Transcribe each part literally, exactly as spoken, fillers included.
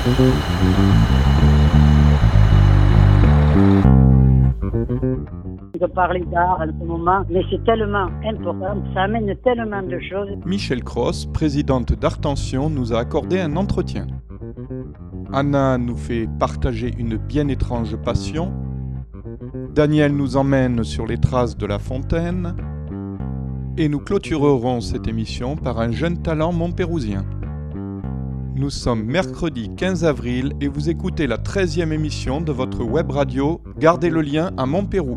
De parler d'art en ce moment, mais c'est tellement important, ça amène tellement de choses. Michel Cross, présidente d'Artention, nous a accordé un entretien. Anna nous fait partager une bien étrange passion. Daniel nous emmène sur les traces de La Fontaine. Et nous clôturerons cette émission par un jeune talent montpérousien. Nous sommes mercredi quinze avril et vous écoutez la treizième émission de votre web radio Gardez le lien à Montpérou.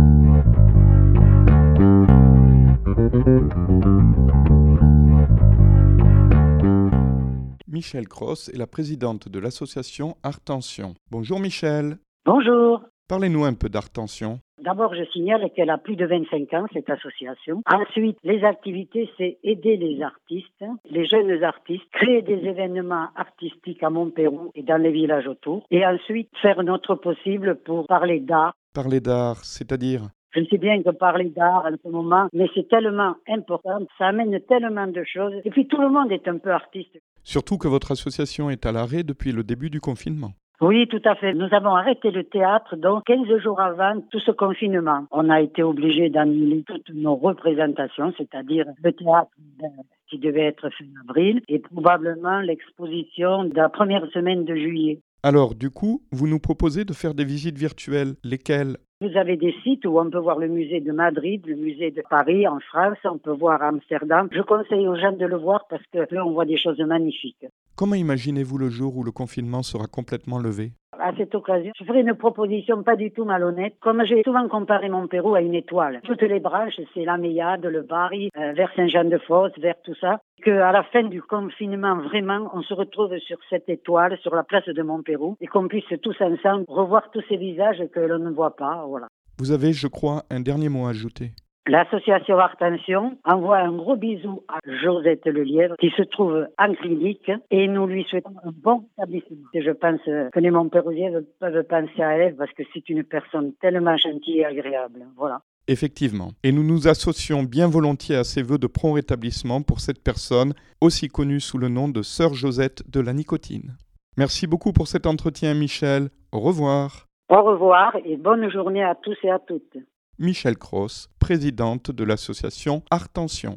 Michel Cross est la présidente de l'association Artention. Bonjour Michel. Bonjour. Parlez-nous un peu d'Artention. D'abord, je signale qu'elle a plus de vingt-cinq ans, cette association. Ensuite, les activités, c'est aider les artistes, les jeunes artistes, créer des événements artistiques à Montpérou et dans les villages autour. Et ensuite, faire notre possible pour parler d'art. Parler d'art, c'est-à-dire ? Je sais bien que parler d'art en ce moment, mais c'est tellement important, ça amène tellement de choses. Et puis tout le monde est un peu artiste. Surtout que votre association est à l'arrêt depuis le début du confinement. Oui, tout à fait. Nous avons arrêté le théâtre donc quinze jours avant tout ce confinement. On a été obligés d'annuler toutes nos représentations, c'est-à-dire le théâtre qui devait être fin avril et probablement l'exposition de la première semaine de juillet. Alors, du coup, vous nous proposez de faire des visites virtuelles. Lesquelles ? Vous avez des sites où on peut voir le musée de Madrid, le musée de Paris, en France, on peut voir Amsterdam. Je conseille aux gens de le voir parce que là, on voit des choses magnifiques. Comment imaginez-vous le jour où le confinement sera complètement levé ? À cette occasion, je ferai une proposition pas du tout malhonnête. Comme j'ai souvent comparé Montpérou à une étoile. Toutes les branches, c'est la Méade, le Bari, euh, vers Saint-Jean-de-Fosse, vers tout ça. Qu'à la fin du confinement, vraiment, on se retrouve sur cette étoile, sur la place de Montpérou, et qu'on puisse tous ensemble revoir tous ces visages que l'on ne voit pas. Voilà. Vous avez, je crois, un dernier mot à ajouter. L'association Artention envoie un gros bisou à Josette Lelièvre qui se trouve en clinique et nous lui souhaitons un bon établissement. Et je pense que les Montpérousiens peuvent penser à elle parce que c'est une personne tellement gentille et agréable. Voilà. Effectivement. Et nous nous associons bien volontiers à ces vœux de prompt rétablissement pour cette personne, aussi connue sous le nom de Sœur Josette de la nicotine. Merci beaucoup pour cet entretien, Michel. Au revoir. Au revoir et bonne journée à tous et à toutes. Michel Cross, présidente de l'association Artention.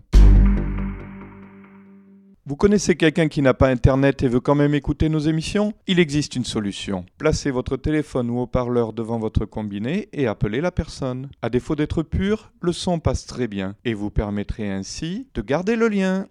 Vous connaissez quelqu'un qui n'a pas Internet et veut quand même écouter nos émissions ? Il existe une solution. Placez votre téléphone ou haut-parleur devant votre combiné et appelez la personne. À défaut d'être pur, le son passe très bien et vous permettrez ainsi de garder le lien.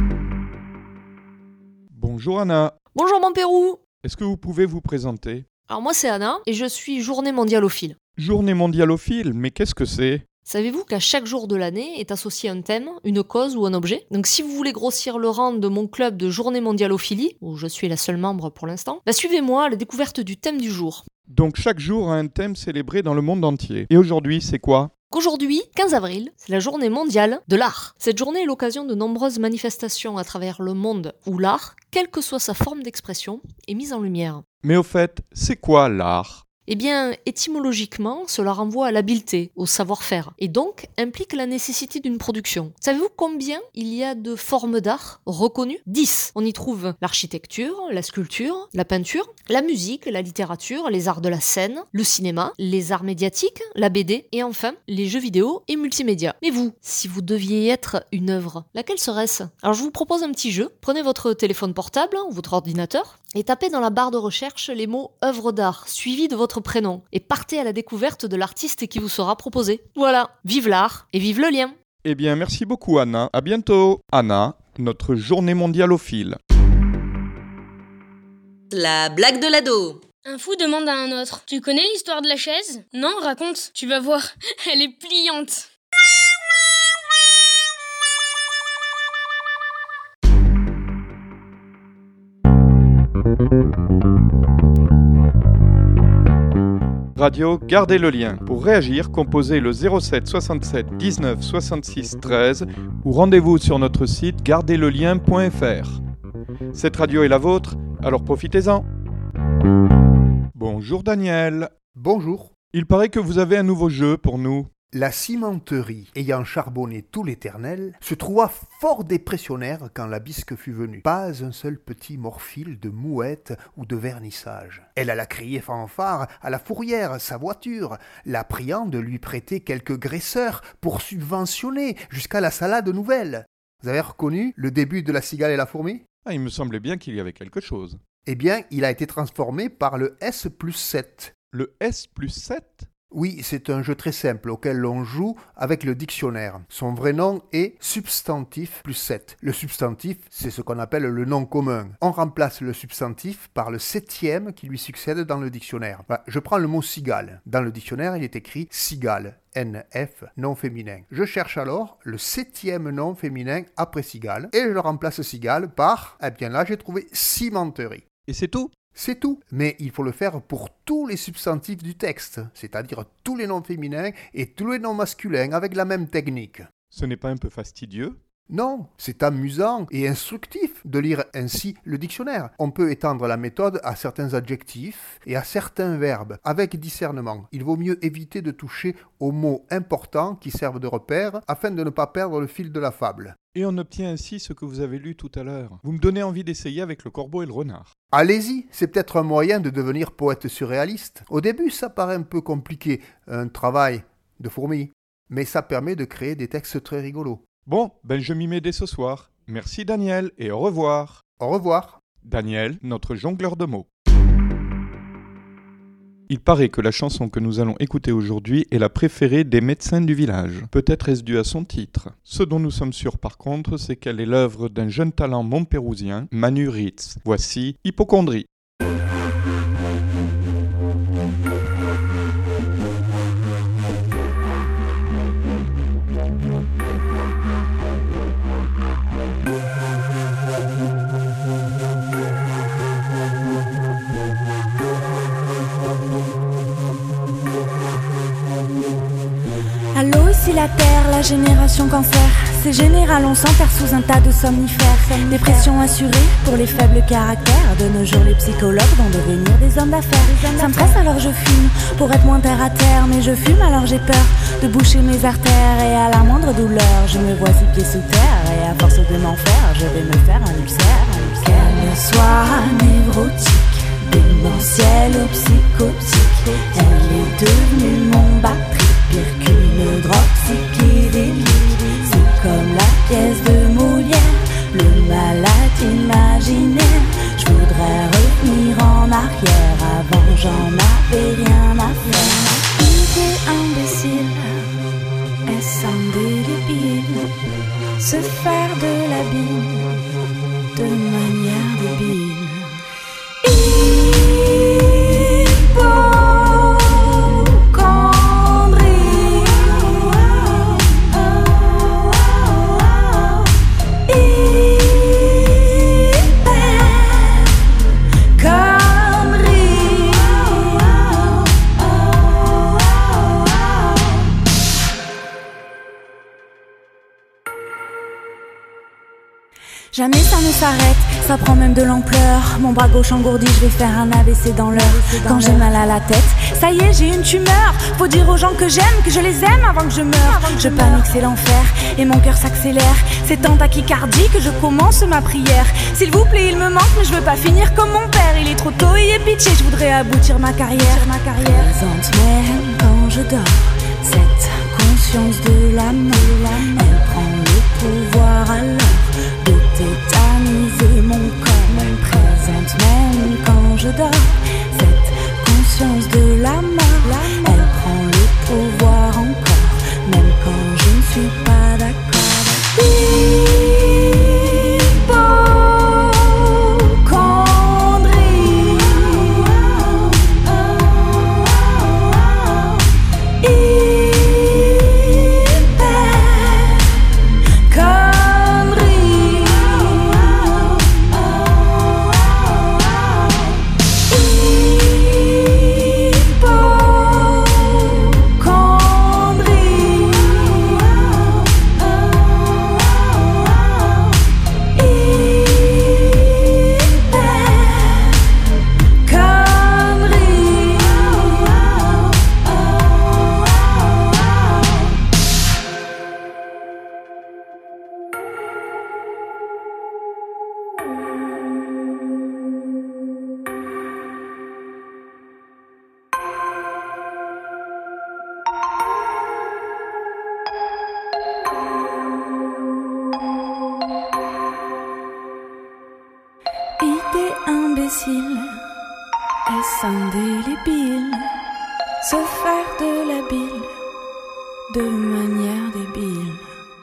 Bonjour Anna. Bonjour Montpérou. Est-ce que vous pouvez vous présenter ? Alors moi c'est Anna et je suis journée mondialophile. Journée mondialophile, mais qu'est-ce que c'est ? Savez-vous qu'à chaque jour de l'année est associé un thème, une cause ou un objet ? Donc si vous voulez grossir le rang de mon club de journée mondialophilie, où je suis la seule membre pour l'instant, bah suivez-moi à la découverte du thème du jour. Donc chaque jour a un thème célébré dans le monde entier. Et aujourd'hui, c'est quoi ? Qu'aujourd'hui, quinze avril, c'est la journée mondiale de l'art. Cette journée est l'occasion de nombreuses manifestations à travers le monde où l'art, quelle que soit sa forme d'expression, est mise en lumière. Mais au fait, c'est quoi l'art ? Eh bien, étymologiquement, cela renvoie à l'habileté, au savoir-faire, et donc implique la nécessité d'une production. Savez-vous combien il y a de formes d'art reconnues ? dix. On y trouve l'architecture, la sculpture, la peinture, la musique, la littérature, les arts de la scène, le cinéma, les arts médiatiques, la B D, et enfin, les jeux vidéo et multimédia. Mais vous, si vous deviez être une œuvre, laquelle serait-ce ? Alors je vous propose un petit jeu. Prenez votre téléphone portable ou votre ordinateur, et tapez dans la barre de recherche les mots œuvre d'art, suivi de votre prénom, et partez à la découverte de l'artiste qui vous sera proposé. Voilà, vive l'art et vive le lien. Eh bien, merci beaucoup Anna, à bientôt. Anna, notre journée mondialophile. La blague de l'ado. Un fou demande à un autre : tu connais l'histoire de la chaise ? Non, raconte, tu vas voir, elle est pliante. Radio, gardez le lien. Pour réagir, composez le zéro sept soixante-sept dix-neuf soixante-six treize ou rendez-vous sur notre site gardez le lien point f r. Cette radio est la vôtre, alors profitez-en. Bonjour Daniel. Bonjour. Il paraît que vous avez un nouveau jeu pour nous. La cimenterie, ayant charbonné tout l'Éternel, se trouva fort dépressionnaire quand la bisque fut venue. Pas un seul petit morphile de mouette ou de vernissage. Elle alla crier fanfare à la fourrière, sa voiture, la priant de lui prêter quelques graisseurs pour subventionner jusqu'à la salade nouvelle. Vous avez reconnu le début de La Cigale et la Fourmi ? Ah, il me semblait bien qu'il y avait quelque chose. Eh bien, il a été transformé par le S plus sept. Le S plus sept ? Oui, c'est un jeu très simple auquel l'on joue avec le dictionnaire. Son vrai nom est substantif plus sept. Le substantif, c'est ce qu'on appelle le nom commun. On remplace le substantif par le septième qui lui succède dans le dictionnaire. Voilà, je prends le mot cigale. Dans le dictionnaire, il est écrit cigale. N F, nom féminin. Je cherche alors le septième nom féminin après cigale et je remplace cigale par, eh bien là, j'ai trouvé cimenterie. Et c'est tout ? C'est tout, mais il faut le faire pour tous les substantifs du texte, c'est-à-dire tous les noms féminins et tous les noms masculins avec la même technique. Ce n'est pas un peu fastidieux ? Non, c'est amusant et instructif de lire ainsi le dictionnaire. On peut étendre la méthode à certains adjectifs et à certains verbes, avec discernement. Il vaut mieux éviter de toucher aux mots importants qui servent de repère afin de ne pas perdre le fil de la fable. Et on obtient ainsi ce que vous avez lu tout à l'heure. Vous me donnez envie d'essayer avec le corbeau et le renard. Allez-y, c'est peut-être un moyen de devenir poète surréaliste. Au début, ça paraît un peu compliqué, un travail de fourmi, mais ça permet de créer des textes très rigolos. Bon, ben je m'y mets dès ce soir. Merci Daniel et au revoir. Au revoir. Daniel, notre jongleur de mots. Il paraît que la chanson que nous allons écouter aujourd'hui est la préférée des médecins du village. Peut-être est-ce dû à son titre. Ce dont nous sommes sûrs par contre, c'est qu'elle est l'œuvre d'un jeune talent montpérousien, Manu Ritz. Voici Hypocondrie. Allô, ici la Terre, la génération cancer. C'est général, on s'enterre sous un tas de somnifères. Dépression assurée pour les faibles caractères. De nos jours, les psychologues vont devenir des hommes d'affaires. Ça me stresse alors je fume pour être moins terre à terre. Mais je fume alors j'ai peur de boucher mes artères. Et à la moindre douleur, je me vois six pieds sous terre. Et à force de m'en faire, je vais me faire un ulcère. Qu'elle soit névrotique, démentielle ou psychotique, elle est devenue mon batterie. Pire qu'une drogue psychédélique. C'est comme la pièce de Molière, le malade imaginaire. Je voudrais revenir en arrière, avant j'en avais rien à faire. Idée imbécile, est-ce un débile? Se faire de la bile de manière débile. Jamais ça ne s'arrête, ça prend même de l'ampleur. Mon bras gauche engourdi, je vais faire un A V C dans l'heure. Quand j'ai mal à la tête, ça y est, j'ai une tumeur. Faut dire aux gens que j'aime, que je les aime avant que je meure. Je panique, c'est l'enfer, et mon cœur s'accélère. C'est en tachycardie que je commence ma prière. S'il vous plaît, il me manque, mais je veux pas finir comme mon père. Il est trop tôt, il est pitié, je voudrais aboutir ma carrière. Ma carrière. Présente même quand je dors, cette conscience de la mort, elle prend le pouvoir alors de tétaniser mon corps. Même présente même quand je dors, cette conscience de la mort, elle prend le pouvoir encore, même quand je ne suis pas d'accord. facile est-ce indélébile, se faire de la bile de manière débile.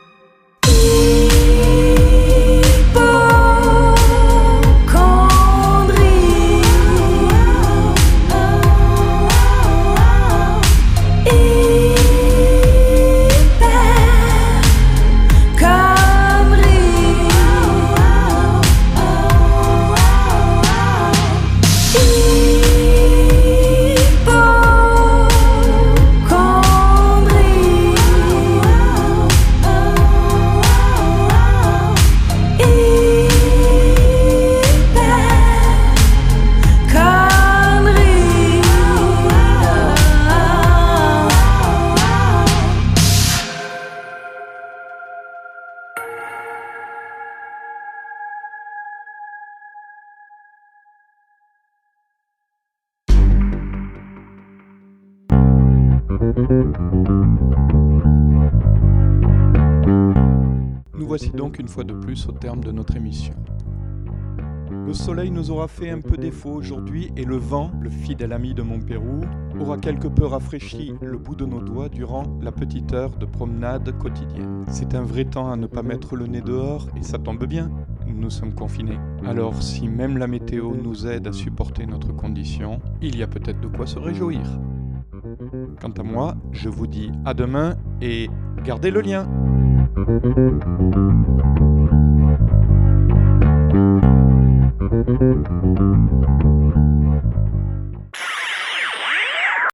Nous voici donc une fois de plus au terme de notre émission. Le soleil nous aura fait un peu défaut aujourd'hui et le vent, le fidèle ami de mon Pérou, aura quelque peu rafraîchi le bout de nos doigts durant la petite heure de promenade quotidienne. C'est un vrai temps à ne pas mettre le nez dehors et ça tombe bien, nous sommes confinés. Alors si même la météo nous aide à supporter notre condition, il y a peut-être de quoi se réjouir. Quant à moi, je vous dis à demain et gardez le lien.